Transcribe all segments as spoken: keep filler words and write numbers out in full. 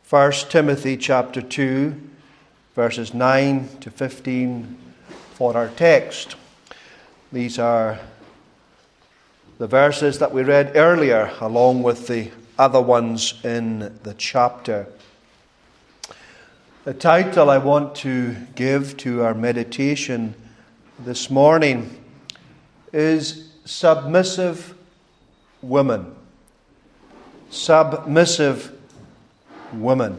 First Timothy chapter two, verses nine to fifteen for our text. These are the verses that we read earlier, along with the other ones in the chapter. The title I want to give to our meditation this morning is Submissive Women. Submissive Women.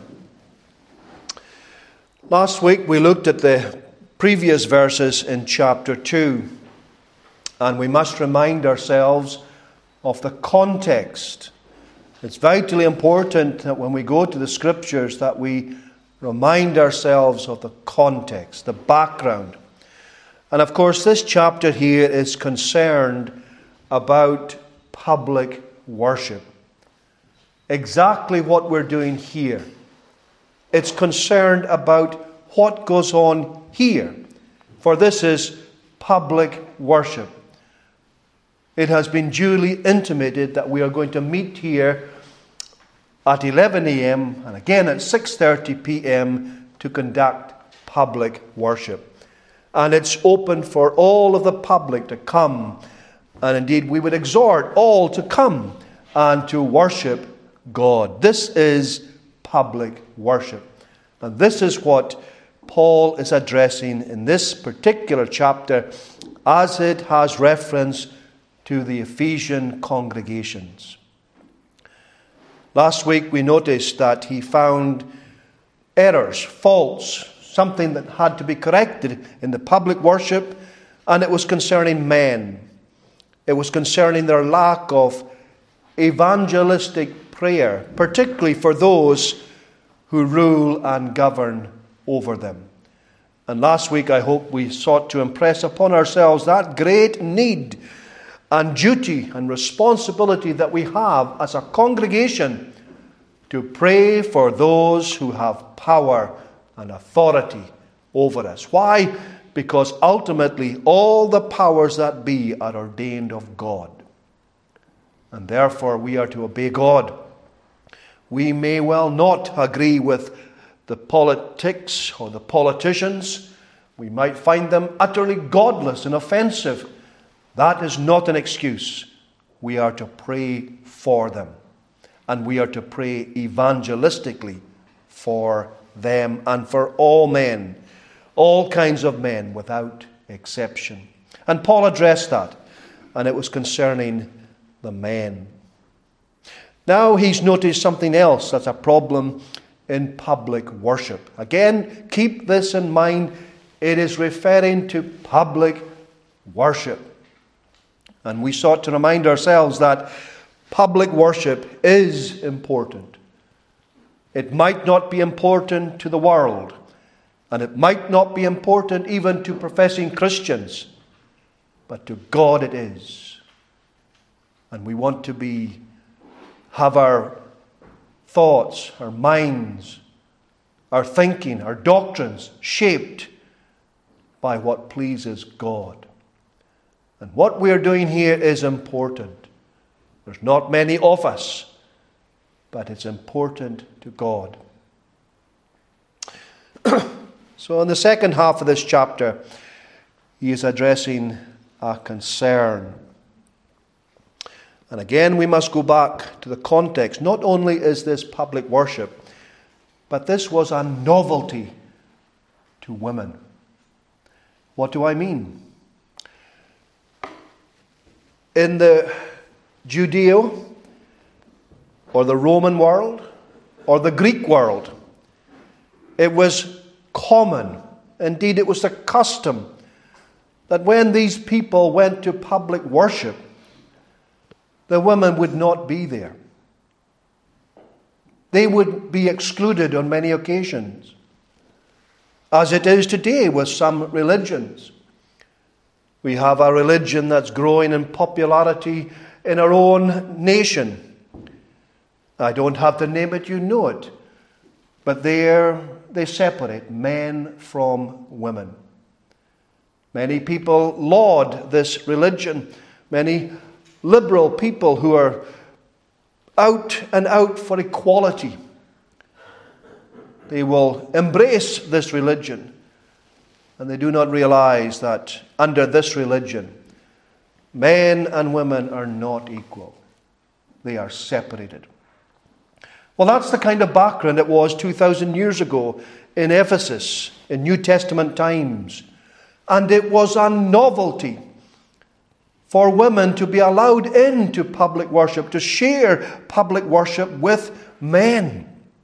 Last week we looked at the previous verses in chapter two, and we must remind ourselves of the context. It's vitally important that when we go to the Scriptures that we remind ourselves of the context, the background. And of course, this chapter here is concerned about public worship. Exactly what we're doing here. It's concerned about what goes on here. For this is public worship. It has been duly intimated that we are going to meet here at eleven a.m. and again at six thirty p.m. to conduct public worship. And it's open for all of the public to come. And indeed, we would exhort all to come and to worship God. This is public worship. And this is what Paul is addressing in this particular chapter as it has reference to the Ephesian congregations. Last week we noticed that he found errors, faults, something that had to be corrected in the public worship, and it was concerning men. It was concerning their lack of evangelistic prayer, particularly for those who rule and govern over them. And last week I hope we sought to impress upon ourselves that great need and duty and responsibility that we have as a congregation to pray for those who have power and authority over us. Why? Because ultimately all the powers that be are ordained of God. And therefore we are to obey God. We may well not agree with the politics or the politicians. We might find them utterly godless and offensive. That is not an excuse. We are to pray for them. And we are to pray evangelistically for them and for all men. All kinds of men without exception. And Paul addressed that. And it was concerning the men. Now he's noticed something else that's a problem in public worship. Again, keep this in mind. It is referring to public worship. And we sought to remind ourselves that public worship is important. It might not be important to the world, and it might not be important even to professing Christians, but to God it is. And we want to be have our thoughts, our minds, our thinking, our doctrines shaped by what pleases God. And what we are doing here is important. There's not many of us, but it's important to God. So in the second half of this chapter, he is addressing a concern. And again, we must go back to the context. Not only is this public worship, but this was a novelty to women. What do I mean? In the Judeo, or the Roman world, or the Greek world, it was common, indeed it was the custom, that when these people went to public worship, the women would not be there. They would be excluded on many occasions, as it is today with some religions. We have a religion that's growing in popularity in our own nation. I don't have to name it, you know it. But there they separate men from women. Many people laud this religion. Many liberal people who are out and out for equality. They will embrace this religion, and they do not realize that under this religion, men and women are not equal. They are separated. Well, that's the kind of background it was two thousand years ago in Ephesus, in New Testament times. And it was a novelty for women to be allowed into public worship, to share public worship with men.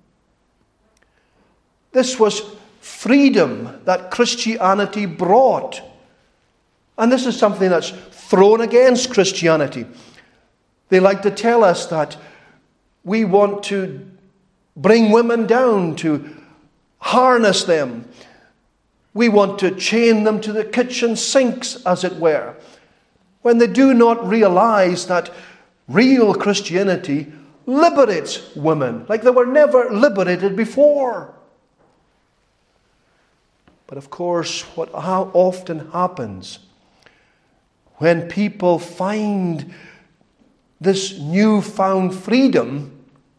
This was freedom that Christianity brought. And this is something that's thrown against Christianity. They like to tell us that we want to bring women down, to harness them. We want to chain them to the kitchen sinks, as it were, when they do not realize that real Christianity liberates women like they were never liberated before. But of course, what how often happens when people find this newfound freedom,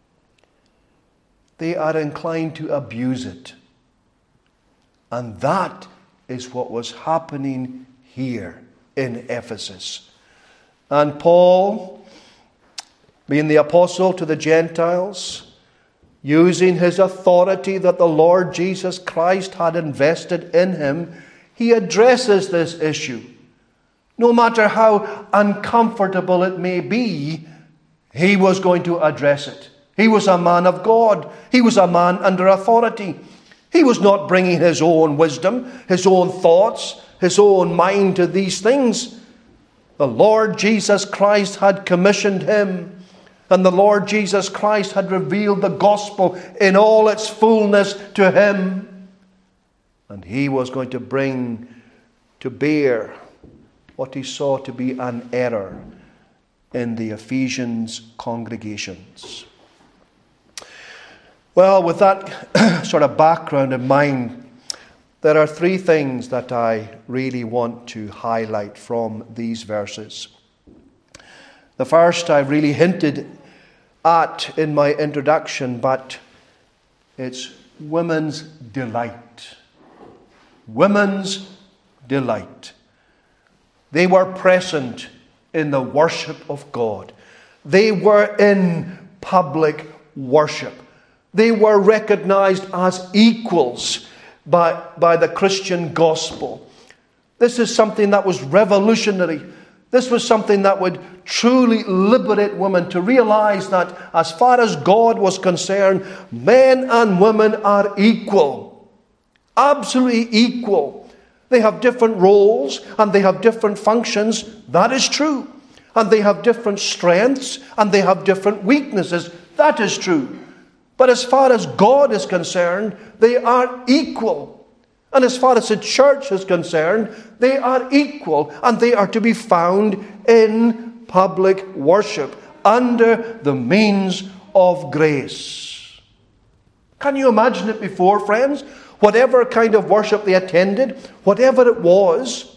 they are inclined to abuse it. And that is what was happening here in Ephesus. And Paul, being the apostle to the Gentiles, using his authority that the Lord Jesus Christ had invested in him, he addresses this issue. No matter how uncomfortable it may be, he was going to address it. He was a man of God. He was a man under authority. He was not bringing his own wisdom, his own thoughts, his own mind to these things. The Lord Jesus Christ had commissioned him, and the Lord Jesus Christ had revealed the gospel in all its fullness to him. And he was going to bring to bear what he saw to be an error in the Ephesians congregations. Well, with that sort of background in mind, there are three things that I really want to highlight from these verses. The first I really hinted at in my introduction, but it's women's delight. Women's delight. They were present in the worship of God. They were in public worship. They were recognized as equals by, by the Christian gospel. This is something that was revolutionary. This was something that would truly liberate women to realize that as far as God was concerned, men and women are equal. Absolutely equal. They have different roles and they have different functions. That is true. And they have different strengths and they have different weaknesses. That is true. But as far as God is concerned, they are equal. And as far as the church is concerned, they are equal. And they are to be found in public worship under the means of grace. Can you imagine it before, friends? Whatever kind of worship they attended, whatever it was,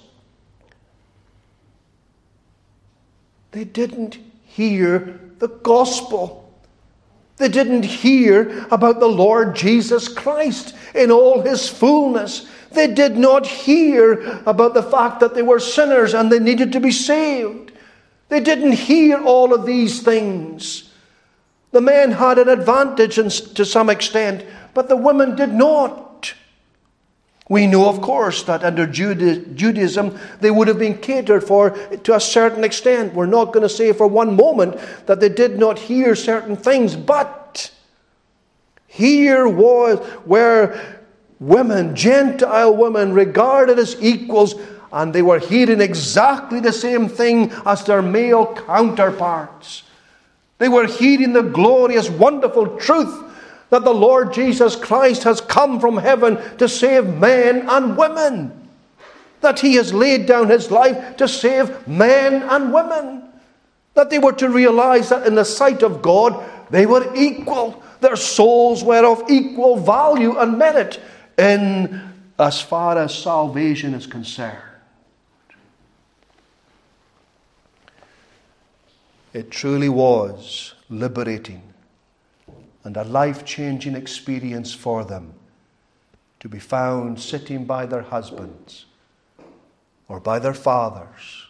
they didn't hear the gospel. They didn't hear about the Lord Jesus Christ in all his fullness. They did not hear about the fact that they were sinners and they needed to be saved. They didn't hear all of these things. The men had an advantage to some extent, but the women did not. We know, of course, that under Judaism, they would have been catered for to a certain extent. We're not going to say for one moment that they did not hear certain things, but here was where women, Gentile women, regarded as equals, and they were hearing exactly the same thing as their male counterparts. They were hearing the glorious, wonderful truth that the Lord Jesus Christ has come from heaven to save men and women. That he has laid down his life to save men and women. That they were to realize that in the sight of God, they were equal. Their souls were of equal value and merit in as far as salvation is concerned. It truly was liberating and a life-changing experience for them to be found sitting by their husbands or by their fathers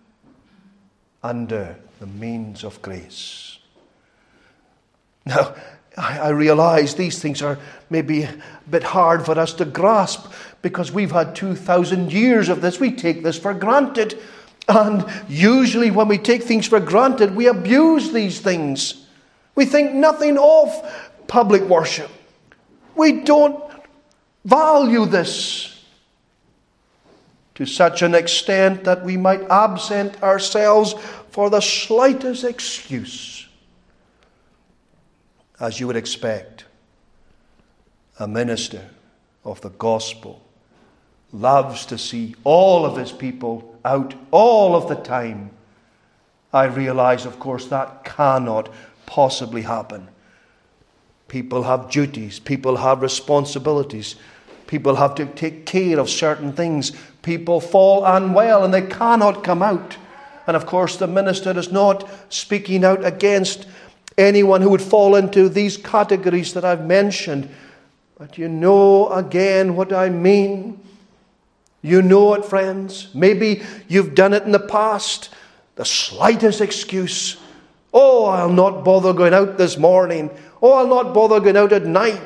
under the means of grace. Now, I, I realize these things are maybe a bit hard for us to grasp because we've had two thousand years of this. We take this for granted. And usually when we take things for granted, we abuse these things. We think nothing of public worship. We don't value this to such an extent that we might absent ourselves for the slightest excuse. As you would expect, a minister of the gospel loves to see all of his people out all of the time. I realize, of course, that cannot possibly happen. People have duties. People have responsibilities. People have to take care of certain things. People fall unwell and they cannot come out. And of course, the minister is not speaking out against anyone who would fall into these categories that I've mentioned. But you know again what I mean. You know it, friends. Maybe you've done it in the past. The slightest excuse. Oh, I'll not bother going out this morning. Oh, I'll not bother going out at night.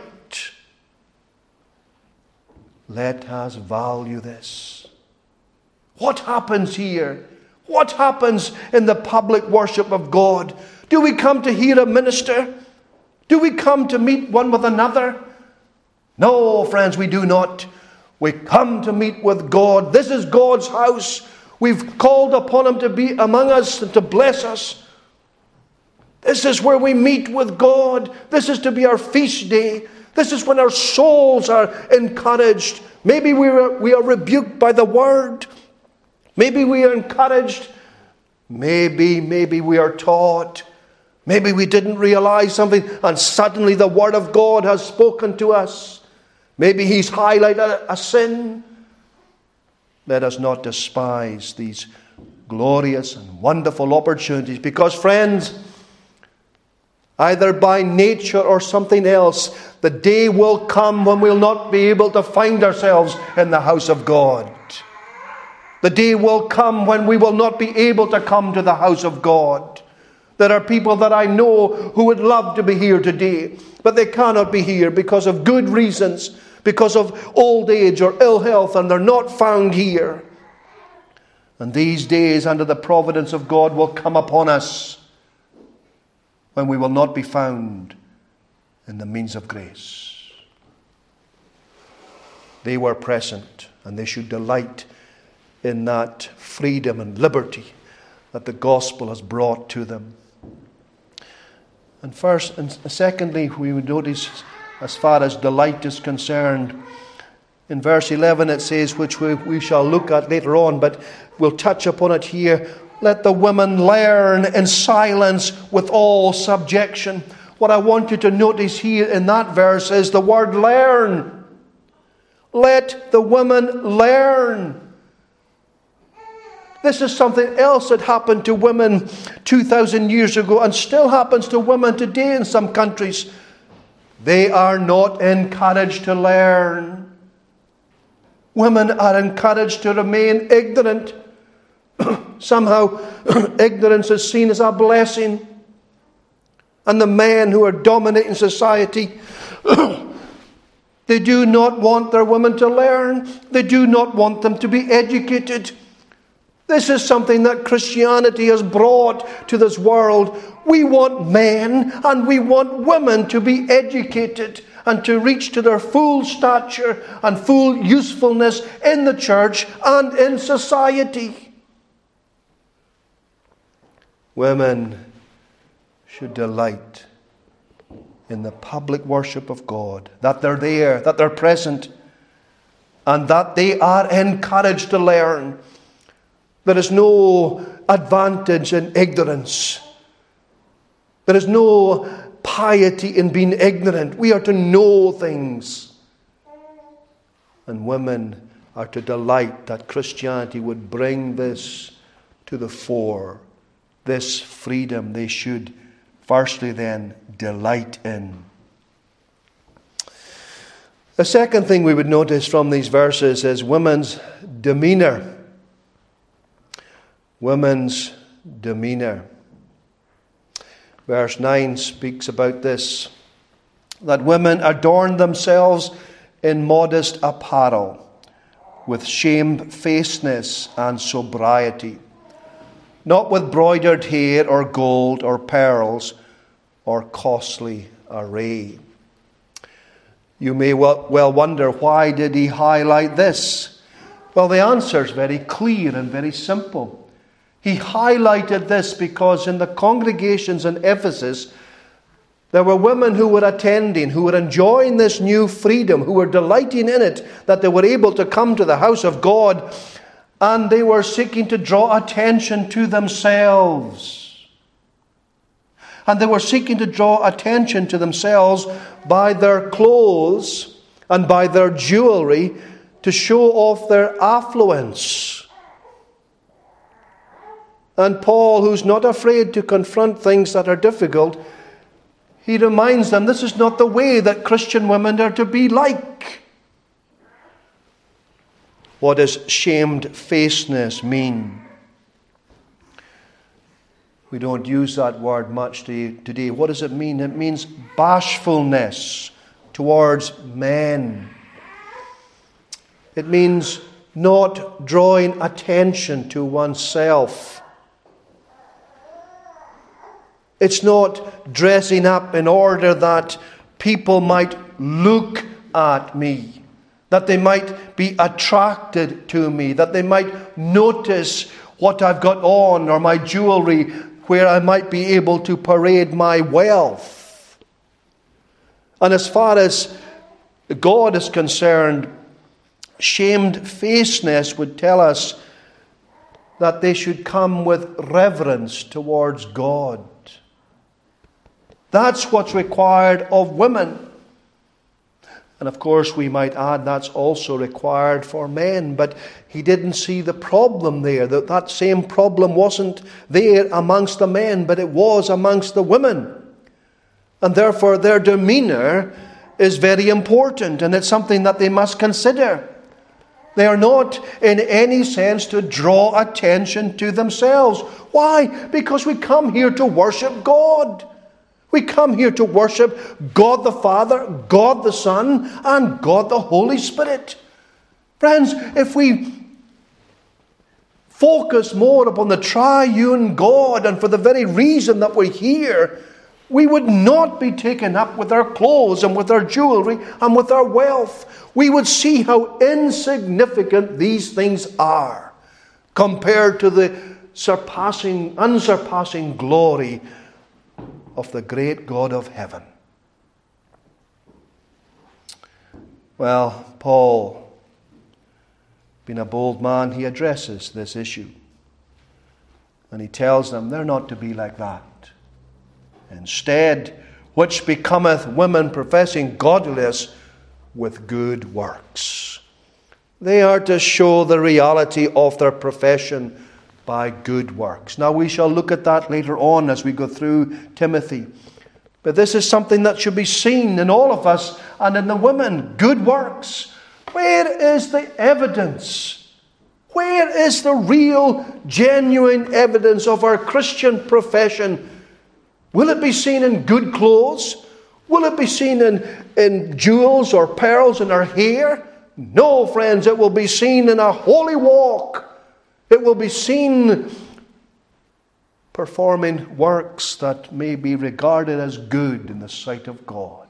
Let us value this. What happens here? What happens in the public worship of God? Do we come to hear a minister? Do we come to meet one with another? No, friends, we do not. We come to meet with God. This is God's house. We've called upon Him to be among us and to bless us. This is where we meet with God. This is to be our feast day. This is when our souls are encouraged. Maybe we are, we are rebuked by the word. Maybe we are encouraged. Maybe, maybe we are taught. Maybe we didn't realize something and suddenly the word of God has spoken to us. Maybe He's highlighted a sin. Let us not despise these glorious and wonderful opportunities because, friends, either by nature or something else, the day will come when we'll not be able to find ourselves in the house of God. The day will come when we will not be able to come to the house of God. There are people that I know who would love to be here today, but they cannot be here because of good reasons, because of old age or ill health, and they're not found here. And these days, under the providence of God, will come upon us when we will not be found in the means of grace. They were present, and they should delight in that freedom and liberty that the gospel has brought to them. And first and secondly, we would notice, as far as delight is concerned, in verse eleven it says, which we, we shall look at later on, but we'll touch upon it here, let the women learn in silence with all subjection. What I want you to notice here in that verse is the word learn. Let the women learn. This is something else that happened to women two thousand years ago and still happens to women today in some countries. They are not encouraged to learn. Women are encouraged to remain ignorant. Somehow, ignorance is seen as a blessing. And the men who are dominating society, they do not want their women to learn. They do not want them to be educated. This is something that Christianity has brought to this world. We want men and we want women to be educated and to reach to their full stature and full usefulness in the church and in society. Women should delight in the public worship of God, that they're there, that they're present, and that they are encouraged to learn. There is no advantage in ignorance. There is no piety in being ignorant. We are to know things. And women are to delight that Christianity would bring this to the fore. This freedom they should Firstly, then, delight in. The second thing we would notice from these verses is women's demeanor. Women's demeanor. Verse nine speaks about this, that women adorn themselves in modest apparel, with shamefacedness and sobriety, not with broidered hair or gold or pearls or costly array. You may well wonder, why did he highlight this? Well, the answer is very clear and very simple. He highlighted this because in the congregations in Ephesus, there were women who were attending, who were enjoying this new freedom, who were delighting in it, that they were able to come to the house of God, and they were seeking to draw attention to themselves. And they were seeking to draw attention to themselves by their clothes and by their jewelry to show off their affluence. And Paul, who's not afraid to confront things that are difficult, he reminds them this is not the way that Christian women are to be like. What does shamefacedness mean? We don't use that word much today. What does it mean? It means bashfulness towards men. It means not drawing attention to oneself. It's not dressing up in order that people might look at me, that they might be attracted to me, that they might notice what I've got on or my jewelry, where I might be able to parade my wealth. And as far as God is concerned, shamefacedness would tell us that they should come with reverence towards God. That's what's required of women. And of course, we might add that's also required for men. But he didn't see the problem there. That that same problem wasn't there amongst the men, but it was amongst the women. And therefore, their demeanor is very important, and it's something that they must consider. They are not in any sense to draw attention to themselves. Why? Because we come here to worship God. We come here to worship God the Father, God the Son, and God the Holy Spirit. Friends, if we focus more upon the triune God, and for the very reason that we're here, we would not be taken up with our clothes and with our jewelry and with our wealth. We would see how insignificant these things are compared to the surpassing, unsurpassing glory of the great God of heaven. Well, Paul, being a bold man, he addresses this issue. And he tells them they're not to be like that. Instead, which becometh women professing godliness with good works. They are to show the reality of their profession by good works. Now we shall look at that later on as we go through Timothy. But this is something that should be seen in all of us and in the women. Good works. Where is the evidence? Where is the real, genuine evidence of our Christian profession? Will it be seen in good clothes? Will it be seen in, in jewels or pearls in our hair? No, friends, it will be seen in a holy walk. It will be seen performing works that may be regarded as good in the sight of God.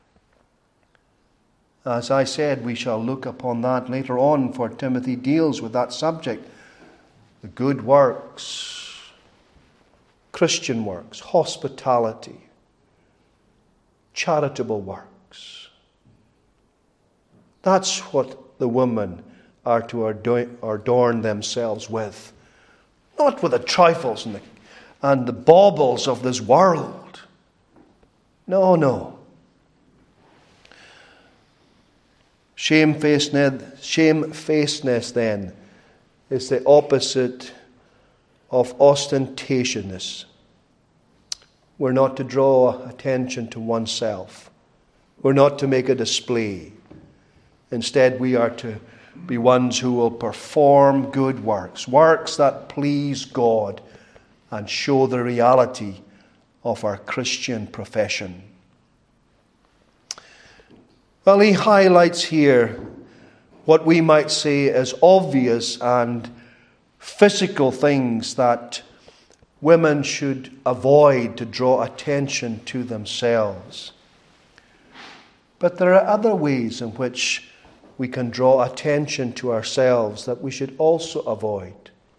As I said, we shall look upon that later on, for Timothy deals with that subject. The good works, Christian works, hospitality, charitable works. That's what the women are to adorn themselves with. Not with the trifles and the, and the baubles of this world. No, no. Shamefacedness, shamefacedness then is the opposite of ostentatiousness. We're not to draw attention to oneself. We're not to make a display. Instead, we are to be ones who will perform good works, works that please God and show the reality of our Christian profession. Well, he highlights here what we might say as obvious and physical things that women should avoid to draw attention to themselves. But there are other ways in which we can draw attention to ourselves that we should also avoid.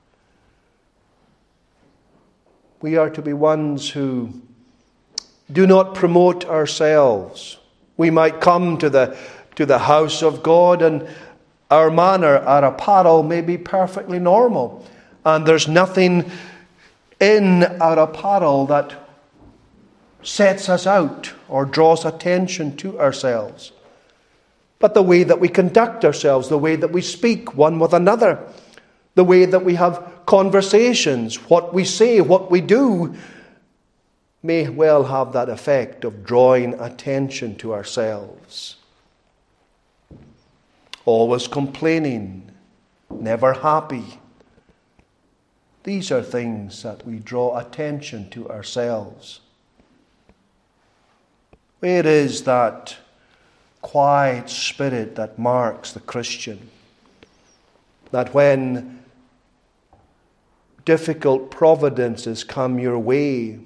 We are to be ones who do not promote ourselves. We might come to the, to the house of God and our manner, our apparel may be perfectly normal. And there's nothing in our apparel that sets us out or draws attention to ourselves. But the way that we conduct ourselves, the way that we speak one with another, the way that we have conversations, what we say, what we do, may well have that effect of drawing attention to ourselves. Always complaining, never happy. These are things that we draw attention to ourselves. Where is that quiet spirit that marks the Christian? That when difficult providences come your way,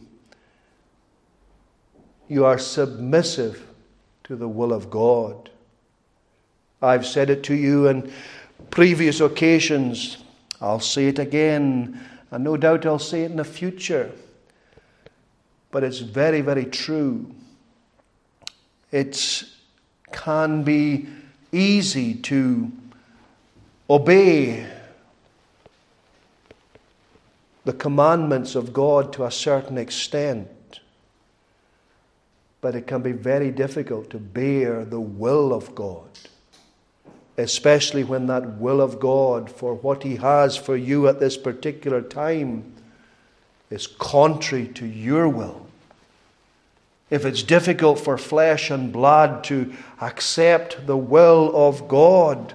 you are submissive to the will of God. I've said it to you on previous occasions. I'll say it again, and no doubt I'll say it in the future. But it's very, very true. It can be easy to obey the commandments of God to a certain extent. But it can be very difficult to bear the will of God, especially when that will of God for what He has for you at this particular time is contrary to your will. If it's difficult for flesh and blood to accept the will of God,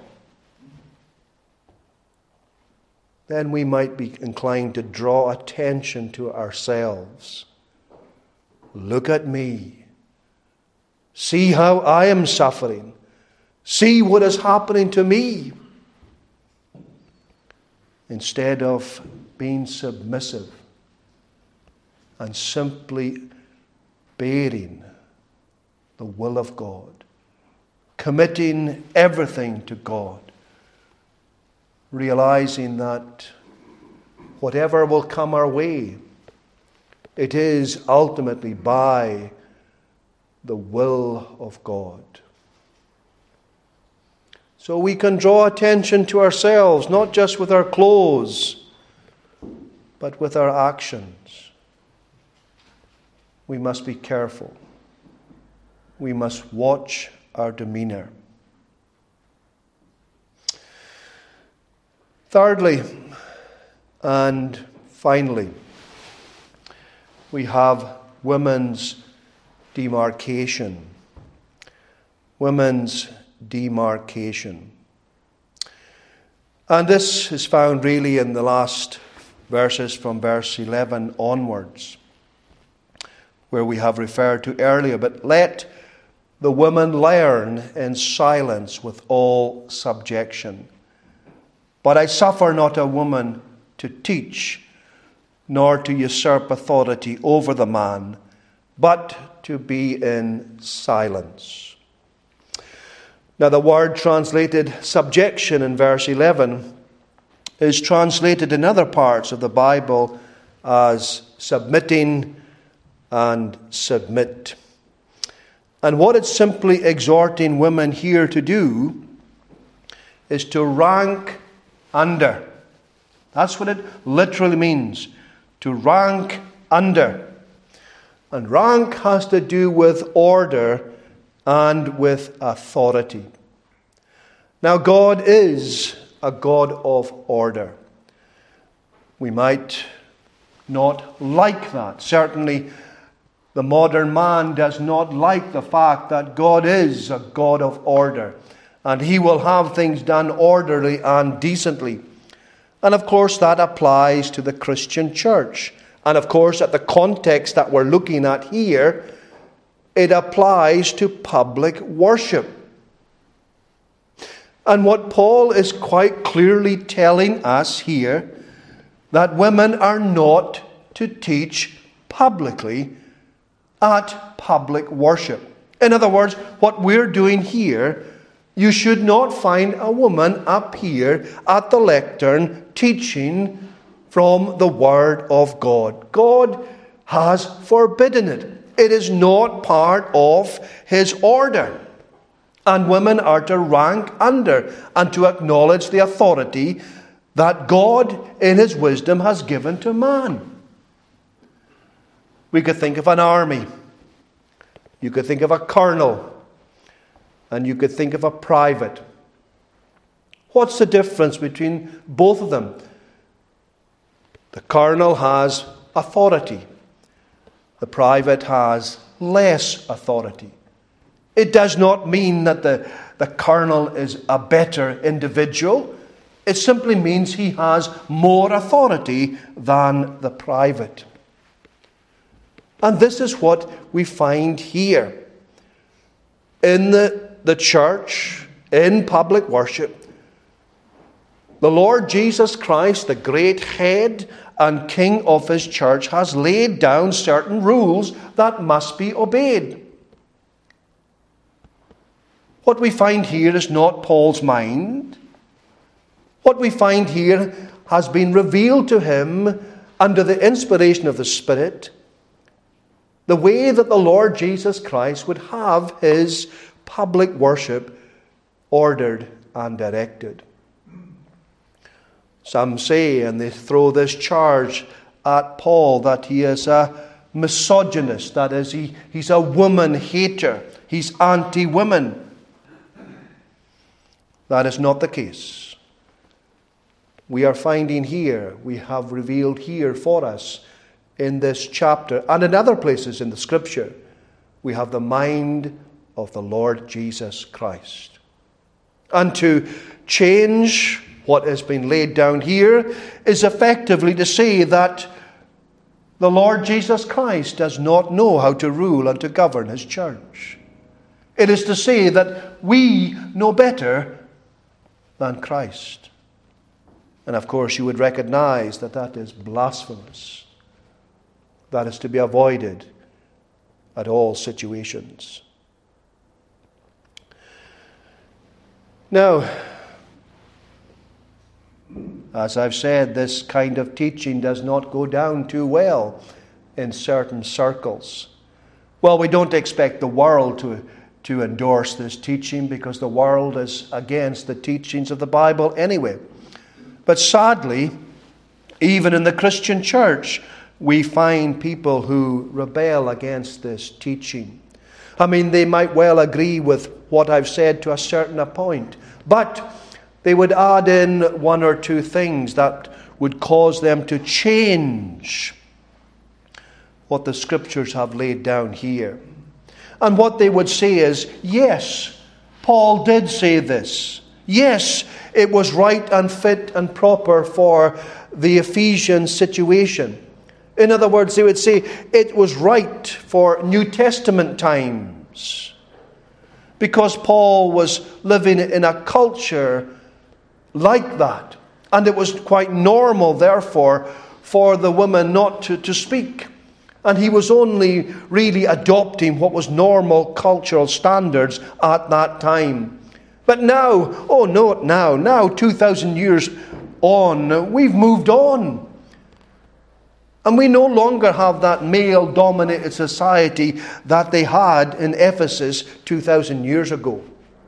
then we might be inclined to draw attention to ourselves. Look at me. See how I am suffering. See what is happening to me. Instead of being submissive and simply bearing the will of God, committing everything to God, realizing that whatever will come our way, it is ultimately by the will of God. So we can draw attention to ourselves, not just with our clothes, but with our actions. We must be careful. We must watch our demeanor. Thirdly, and finally, we have women's demarcation. Women's demarcation. And this is found really in the last verses from verse eleven onwards, where we have referred to earlier. But let the woman learn in silence with all subjection. But I suffer not a woman to teach, nor to usurp authority over the man, but to be in silence. Now the word translated subjection in verse eleven is translated in other parts of the Bible as submitting and submit. And what it's simply exhorting women here to do is to rank under. That's what it literally means, to rank under. And rank has to do with order and with authority. Now, God is a God of order. We might not like that. Certainly, The modern man does not like the fact that God is a God of order, and He will have things done orderly and decently. And of course that applies to the Christian church. And of course, at the context that we're looking at here, it applies to public worship. And what Paul is quite clearly telling us here, that women are not to teach publicly at public worship. In other words, what we're doing here, you should not find a woman up here at the lectern teaching from the Word of God. God has forbidden it. It is not part of His order. And women are to rank under and to acknowledge the authority that God in His wisdom has given to man. We could think of an army. You could think of a colonel. And you could think of a private. What's the difference between both of them? The colonel has authority. The private has less authority. It does not mean that the, the colonel is a better individual. It simply means he has more authority than the private. And this is what we find here. In the, the church, in public worship, the Lord Jesus Christ, the great head and king of His church, has laid down certain rules that must be obeyed. What we find here is not Paul's mind. What we find here has been revealed to him under the inspiration of the Spirit, the way that the Lord Jesus Christ would have His public worship ordered and directed. Some say, and they throw this charge at Paul, that he is a misogynist, that is, he, he's a woman hater, he's anti-women. That is not the case. We are finding here, we have revealed here for us in this chapter and in other places in the Scripture, we have the mind of the Lord Jesus Christ. And to change what has been laid down here is effectively to say that the Lord Jesus Christ does not know how to rule and to govern His church. It is to say that we know better than Christ. And of course you would recognize that that is blasphemous. That is to be avoided at all situations. Now, as I've said, this kind of teaching does not go down too well in certain circles. Well, we don't expect the world to, to endorse this teaching because the world is against the teachings of the Bible anyway. But sadly, even in the Christian church, we find people who rebel against this teaching. I mean, they might well agree with what I've said to a certain point, but they would add in one or two things that would cause them to change what the Scriptures have laid down here. And what they would say is, yes, Paul did say this. Yes, it was right and fit and proper for the Ephesian situation. In other words, they would say it was right for New Testament times because Paul was living in a culture like that. And it was quite normal, therefore, for the woman not to, to speak. And he was only really adopting what was normal cultural standards at that time. But now, oh no, now, now, two thousand years on, we've moved on. And we no longer have that male-dominated society that they had in Ephesus two thousand years ago.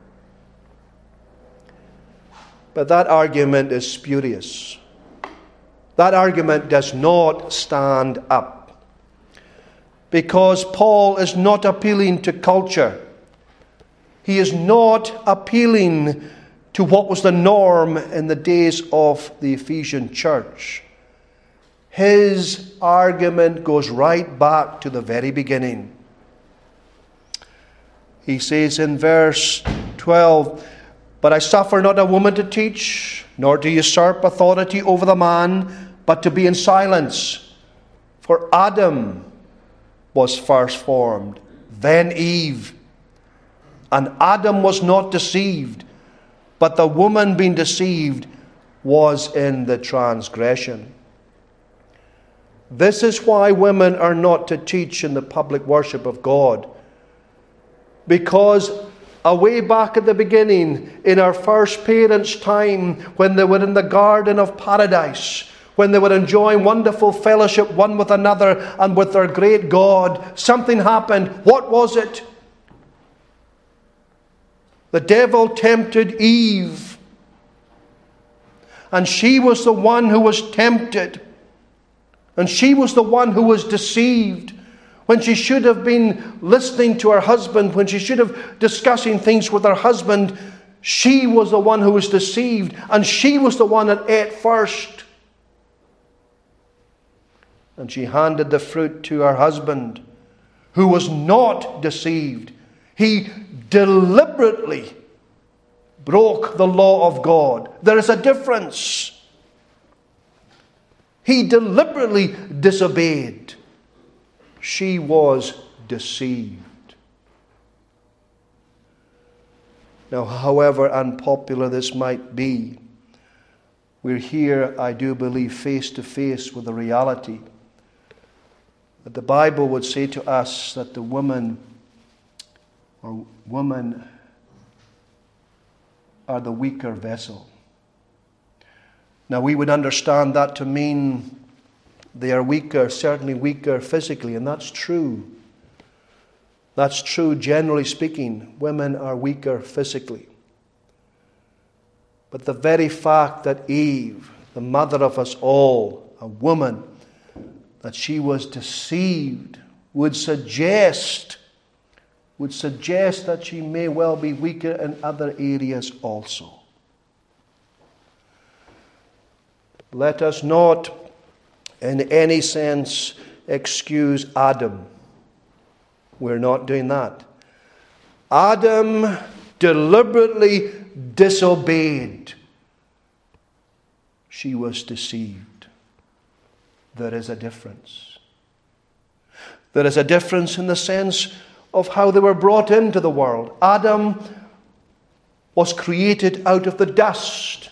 But that argument is spurious. That argument does not stand up. Because Paul is not appealing to culture. He is not appealing to what was the norm in the days of the Ephesian church. His argument goes right back to the very beginning. He says in verse twelve, "But I suffer not a woman to teach, nor to usurp authority over the man, but to be in silence. For Adam was first formed, then Eve. And Adam was not deceived, but the woman being deceived was in the transgression." This is why women are not to teach in the public worship of God. Because away back at the beginning, in our first parents' time, when they were in the Garden of Paradise, when they were enjoying wonderful fellowship one with another and with their great God, something happened. What was it? The devil tempted Eve. And she was the one who was tempted. And she was the one who was deceived. When she should have been listening to her husband, when she should have discussing things with her husband, she was the one who was deceived. And she was the one that ate first. And she handed the fruit to her husband, who was not deceived. He deliberately broke the law of God. There is a difference. He deliberately disobeyed. She was deceived. Now, however unpopular this might be, we're here, I do believe, face to face with the reality that the Bible would say to us that the woman or women are the weaker vessel. Now, we would understand that to mean they are weaker, certainly weaker physically, and that's true. That's true, generally speaking. Women are weaker physically. But the very fact that Eve, the mother of us all, a woman, that she was deceived, would suggest, would suggest that she may well be weaker in other areas also. Let us not, in any sense, excuse Adam. We're not doing that. Adam deliberately disobeyed. She was deceived. There is a difference. There is a difference in the sense of how they were brought into the world. Adam was created out of the dust.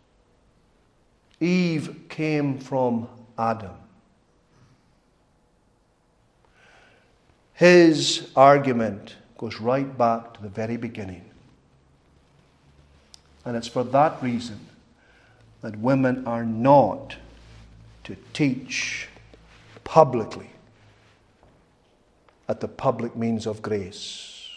Eve came from Adam. His argument goes right back to the very beginning. And it's for that reason that women are not to teach publicly at the public means of grace.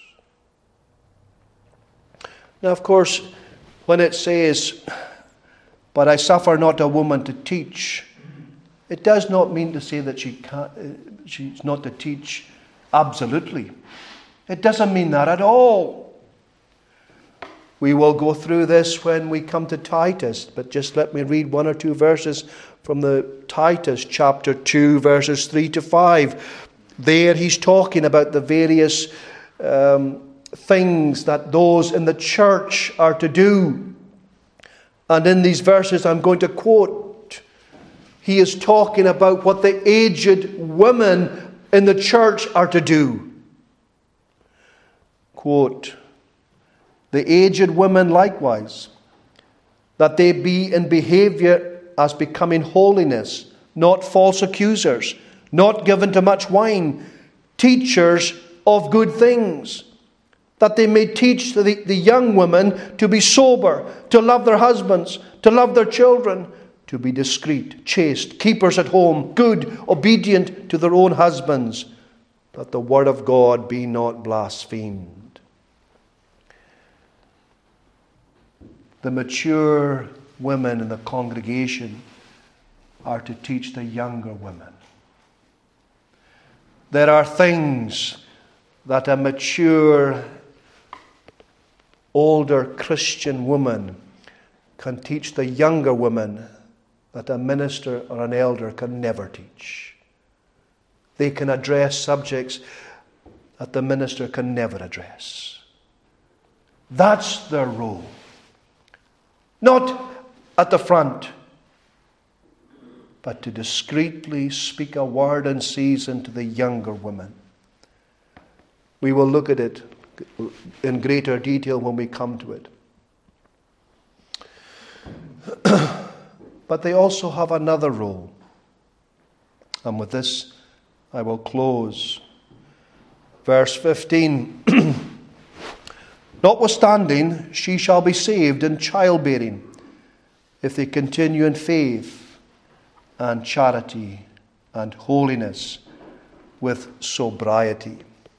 Now, of course, when it says, "But I suffer not a woman to teach," it does not mean to say that she can't, she's not to teach absolutely. It doesn't mean that at all. We will go through this when we come to Titus, but just let me read one or two verses from the Titus chapter two, verses three to five. There he's talking about the various um, things that those in the church are to do. And in these verses I'm going to quote, he is talking about what the aged women in the church are to do. Quote, "The aged women likewise, that they be in behavior as becoming holiness, not false accusers, not given to much wine, teachers of good things, that they may teach the, the young women to be sober, to love their husbands, to love their children, to be discreet, chaste, keepers at home, good, obedient to their own husbands, that the word of God be not blasphemed." The mature women in the congregation are to teach the younger women. There are things that a mature, older Christian woman can teach the younger woman that a minister or an elder can never teach. They can address subjects that the minister can never address. That's their role. Not at the front, but to discreetly speak a word in season to the younger women. We will look at it in greater detail when we come to it. But they also have another role. And with this, I will close. Verse fifteen. Notwithstanding, she shall be saved in childbearing, if they continue in faith and charity and holiness with sobriety.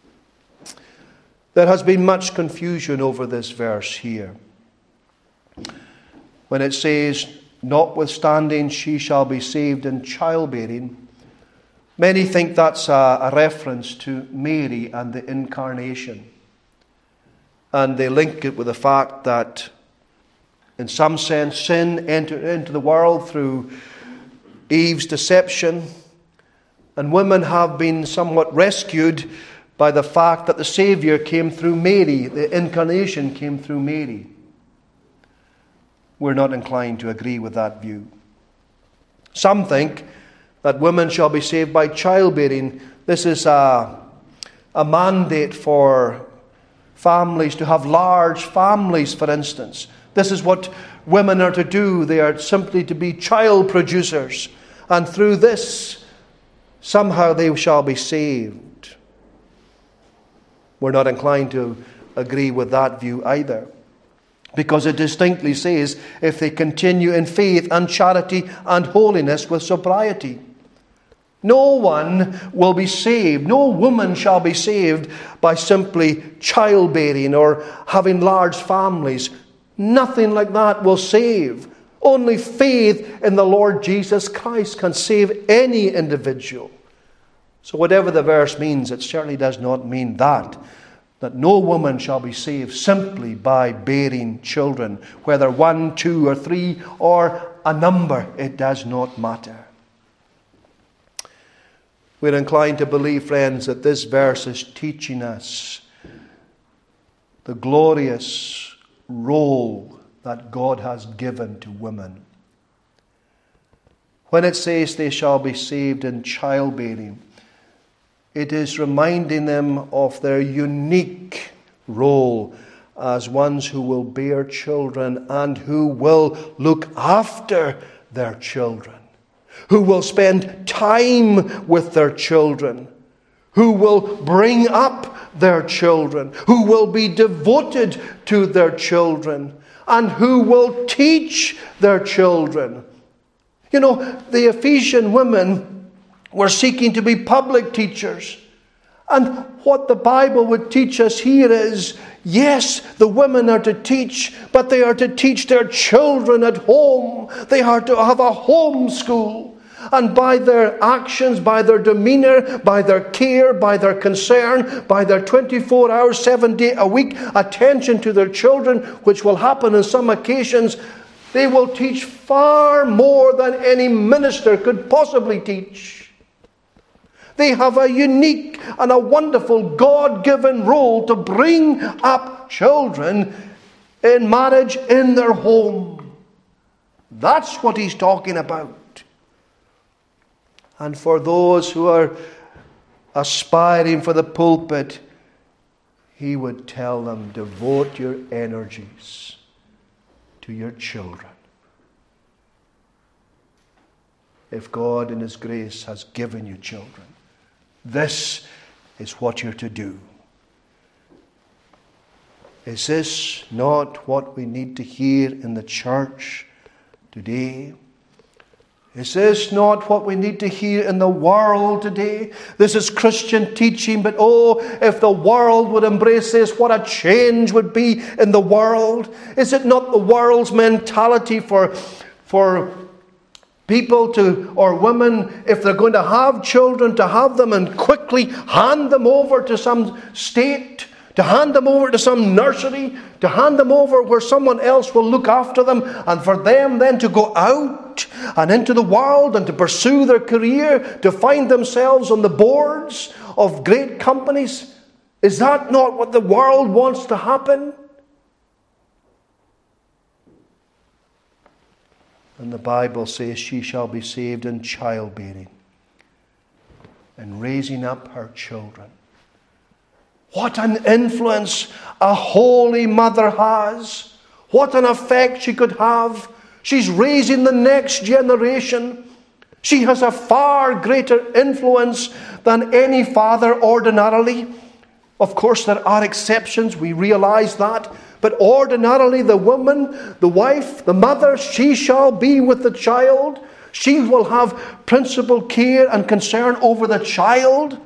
There has been much confusion over this verse here. When it says, notwithstanding she shall be saved in childbearing, many think that's a, a reference to Mary and the incarnation. And they link it with the fact that, in some sense, sin entered into the world through Eve's deception, and women have been somewhat rescued by the fact that the Saviour came through Mary, the incarnation came through Mary. We're not inclined to agree with that view. Some think that women shall be saved by childbearing. This is a, a mandate for families to have large families, for instance. This is what women are to do. They are simply to be child producers. And through this, somehow they shall be saved. We're not inclined to agree with that view either, because it distinctly says, if they continue in faith and charity and holiness with sobriety. No one will be saved, no woman shall be saved by simply childbearing or having large families. Nothing like that will save. Only faith in the Lord Jesus Christ can save any individual. So whatever the verse means, it certainly does not mean that. That no woman shall be saved simply by bearing children. Whether one, two, or three, or a number, it does not matter. We're inclined to believe, friends, that this verse is teaching us the glorious role that God has given to women. When it says they shall be saved in childbearing, it is reminding them of their unique role as ones who will bear children and who will look after their children, who will spend time with their children, who will bring up their children, who will be devoted to their children, and who will teach their children. You know, the Ephesian women were seeking to be public teachers. And what the Bible would teach us here is, yes, the women are to teach, but they are to teach their children at home. They are to have a home school. And by their actions, by their demeanour, by their care, by their concern, by their twenty-four hours, seven day a week attention to their children, which will happen on some occasions, they will teach far more than any minister could possibly teach. They have a unique and a wonderful God-given role to bring up children in marriage in their home. That's what he's talking about. And for those who are aspiring for the pulpit, he would tell them, devote your energies to your children. If God in his grace has given you children, this is what you're to do. Is this not what we need to hear in the church today? Is this not what we need to hear in the world today? This is Christian teaching, but oh, if the world would embrace this, what a change would be in the world. Is it not the world's mentality for, for people to, or women, if they're going to have children, to have them and quickly hand them over to some state to hand them over to some nursery, to hand them over where someone else will look after them, and for them then to go out and into the world and to pursue their career, to find themselves on the boards of great companies. Is that not what the world wants to happen? And the Bible says she shall be saved in childbearing and raising up her children. What an influence a holy mother has. What an effect she could have. She's raising the next generation. She has a far greater influence than any father ordinarily. Of course, there are exceptions. We realize that. But ordinarily, the woman, the wife, the mother, she shall be with the child. She will have principal care and concern over the child,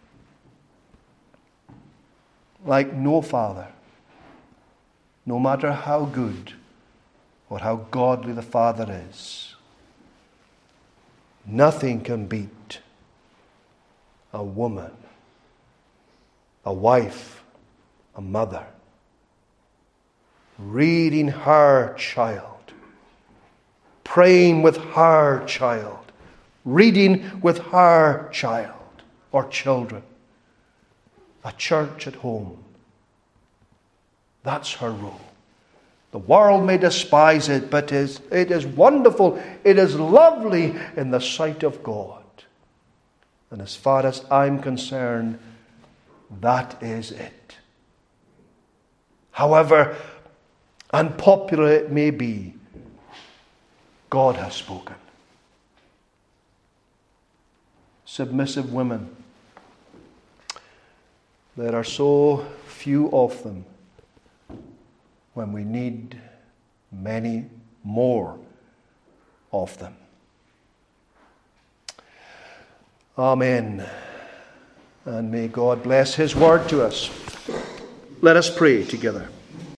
like no father, no matter how good or how godly the father is. Nothing can beat a woman, a wife, a mother, reading her child, praying with her child, reading with her child or children. A church at home. That's her role. The world may despise it, but it is, it is wonderful. It is lovely in the sight of God. And as far as I'm concerned, that is it. However unpopular it may be, God has spoken. Submissive women. There are so few of them when we need many more of them. Amen. And may God bless His word to us. Let us pray together.